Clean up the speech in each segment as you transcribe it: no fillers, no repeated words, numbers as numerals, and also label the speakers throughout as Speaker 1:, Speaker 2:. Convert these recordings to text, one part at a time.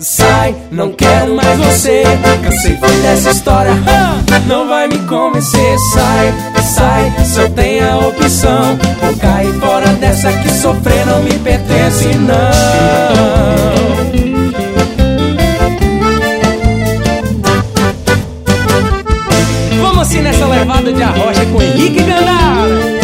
Speaker 1: sai, não quero mais você. Cansei foi dessa história, não vai me convencer. Sai, sai, se eu tenho a opção, vou cair fora dessa que sofrer não me pertence, não. Vamos assim nessa levada de arrocha com Henrique Gandara.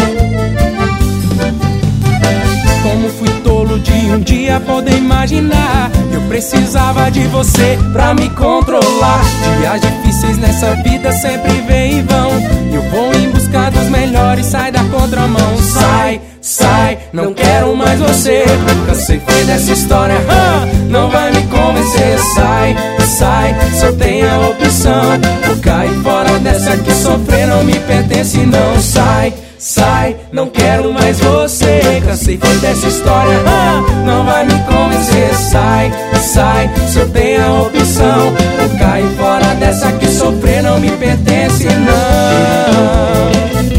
Speaker 1: Como fui tolo de um dia poder imaginar que eu precisava de você pra me controlar. Dias difíceis nessa vida sempre vem e vão, e eu vou em busca dos melhores, sai da contramão. Sai, sai, não quero mais você. Cansei foi dessa história, não vai me convencer. Sai, sai, se eu tenho a opção, vou cair fora dessa que sofrer não me pertence, não. Sai, sai, não quero mais você. Cansei foi dessa história, não vai me convencer. Sai, sai, se eu tenho a opção, vou cair fora dessa que sofrer não me pertence, não.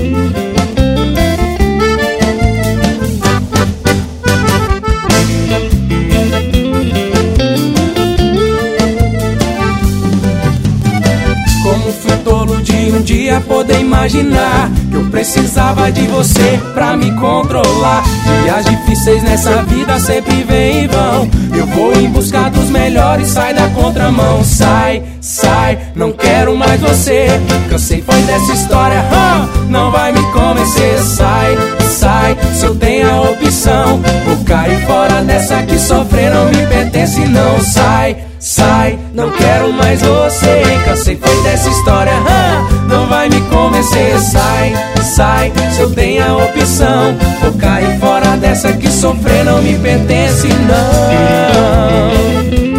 Speaker 1: Como fui tolo de um dia poder imaginar que eu precisava de você pra me controlar. Dias difíceis nessa vida sempre vem e vão, eu vou em busca dos melhores, sai da contramão. Sai, sai, não quero mais você. Cansei foi dessa história, não vai me convencer. Sai, sai, se eu tenho a opção, vou cair fora dessa que sofrer não me pertence, não. Sai, sai, não quero mais você. Cansei foi dessa história, não vai me convencer. Sai, sai, se eu tenho a opção, vou cair fora dessa que sofrer não me pertence, não.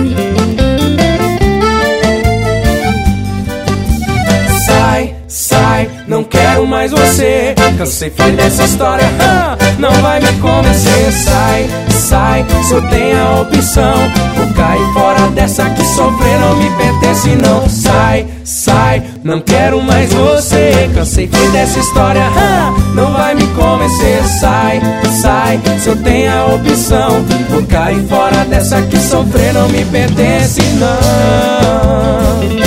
Speaker 1: Sai, sai, não quero mais você. Cansei foi dessa história, não vai me convencer. Sai, sai, se eu tenho a opção, vou cair fora dessa que sofrer não me pertence, não. Sai, sai, não quero mais você. Cansei foi dessa história, não vai me convencer. Sai, sai, se eu tenho a opção, vou cair fora dessa que sofrer não me pertence, não.